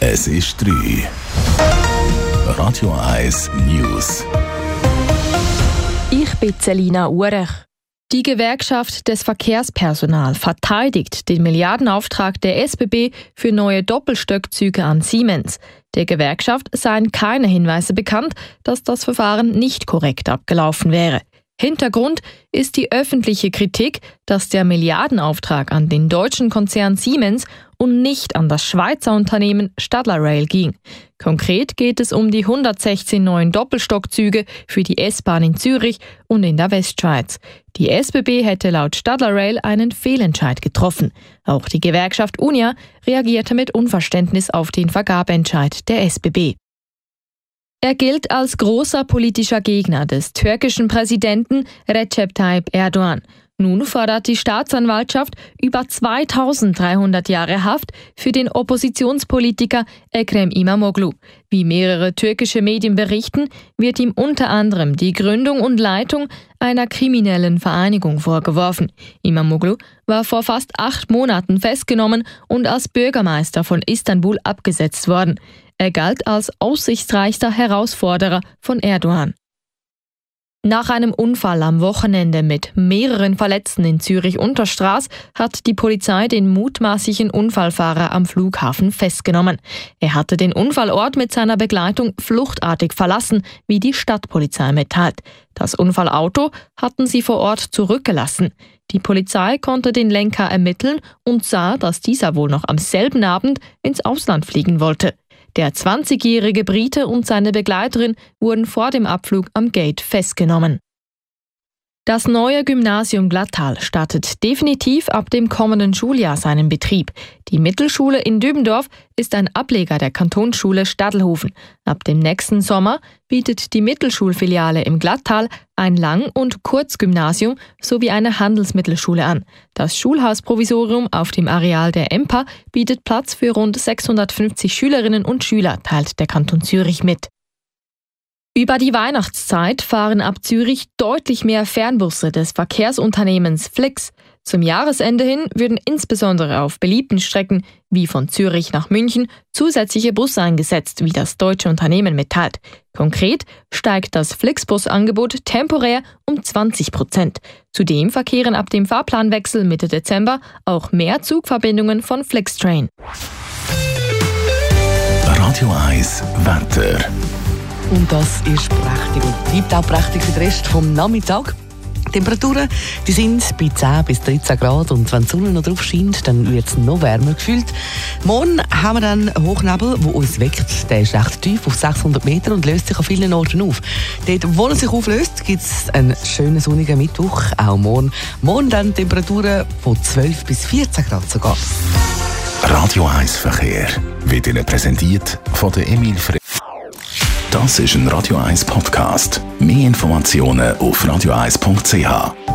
Es ist 3. Radio 1 News. Ich bin Selina Urech. Die Gewerkschaft des Verkehrspersonals verteidigt den Milliardenauftrag der SBB für neue Doppelstöckzüge an Siemens. Der Gewerkschaft seien keine Hinweise bekannt, dass das Verfahren nicht korrekt abgelaufen wäre. Hintergrund ist die öffentliche Kritik, dass der Milliardenauftrag an den deutschen Konzern Siemens und nicht an das Schweizer Unternehmen Stadler Rail ging. Konkret geht es um die 116 neuen Doppelstockzüge für die S-Bahn in Zürich und in der Westschweiz. Die SBB hätte laut Stadler Rail einen Fehlentscheid getroffen. Auch die Gewerkschaft Unia reagierte mit Unverständnis auf den Vergabeentscheid der SBB. Er gilt als großer politischer Gegner des türkischen Präsidenten Recep Tayyip Erdogan. Nun fordert die Staatsanwaltschaft über 2300 Jahre Haft für den Oppositionspolitiker Ekrem İmamoğlu. Wie mehrere türkische Medien berichten, wird ihm unter anderem die Gründung und Leitung einer kriminellen Vereinigung vorgeworfen. İmamoğlu war vor fast 8 Monaten festgenommen und als Bürgermeister von Istanbul abgesetzt worden. Er galt als aussichtsreichster Herausforderer von Erdogan. Nach einem Unfall am Wochenende mit mehreren Verletzten in Zürich-Unterstraß hat die Polizei den mutmaßlichen Unfallfahrer am Flughafen festgenommen. Er hatte den Unfallort mit seiner Begleitung fluchtartig verlassen, wie die Stadtpolizei mitteilt. Das Unfallauto hatten sie vor Ort zurückgelassen. Die Polizei konnte den Lenker ermitteln und sah, dass dieser wohl noch am selben Abend ins Ausland fliegen wollte. Der 20-jährige Brite und seine Begleiterin wurden vor dem Abflug am Gate festgenommen. Das neue Gymnasium Glattal startet definitiv ab dem kommenden Schuljahr seinen Betrieb. Die Mittelschule in Dübendorf ist ein Ableger der Kantonsschule Stadelhofen. Ab dem nächsten Sommer bietet die Mittelschulfiliale im Glattal ein Lang- und Kurzgymnasium sowie eine Handelsmittelschule an. Das Schulhausprovisorium auf dem Areal der EMPA bietet Platz für rund 650 Schülerinnen und Schüler, teilt der Kanton Zürich mit. Über die Weihnachtszeit fahren ab Zürich deutlich mehr Fernbusse des Verkehrsunternehmens Flix. Zum Jahresende hin würden insbesondere auf beliebten Strecken wie von Zürich nach München zusätzliche Busse eingesetzt, wie das deutsche Unternehmen mitteilt. Konkret steigt das Flixbus-Angebot temporär um 20%. Zudem verkehren ab dem Fahrplanwechsel Mitte Dezember auch mehr Zugverbindungen von Flixtrain. Radio 1 Wetter. Und das ist prächtig und bleibt auch prächtig für den Rest vom Nachmittag. Die Temperaturen die sind bei 10 bis 13 Grad und wenn die Sonne noch drauf scheint, dann wird es noch wärmer gefühlt. Morgen haben wir dann Hochnebel, der uns weckt. Der ist recht tief, auf 600 Meter und löst sich an vielen Orten auf. Dort, wo er sich auflöst, gibt es einen schönen sonnigen Mittwoch, auch morgen. Morgen dann Temperaturen von 12 bis 14 Grad sogar. Radio 1 Verkehr wird Ihnen präsentiert von der Emil Frey. Das ist ein Radio 1 Podcast. Mehr Informationen auf radio1.ch.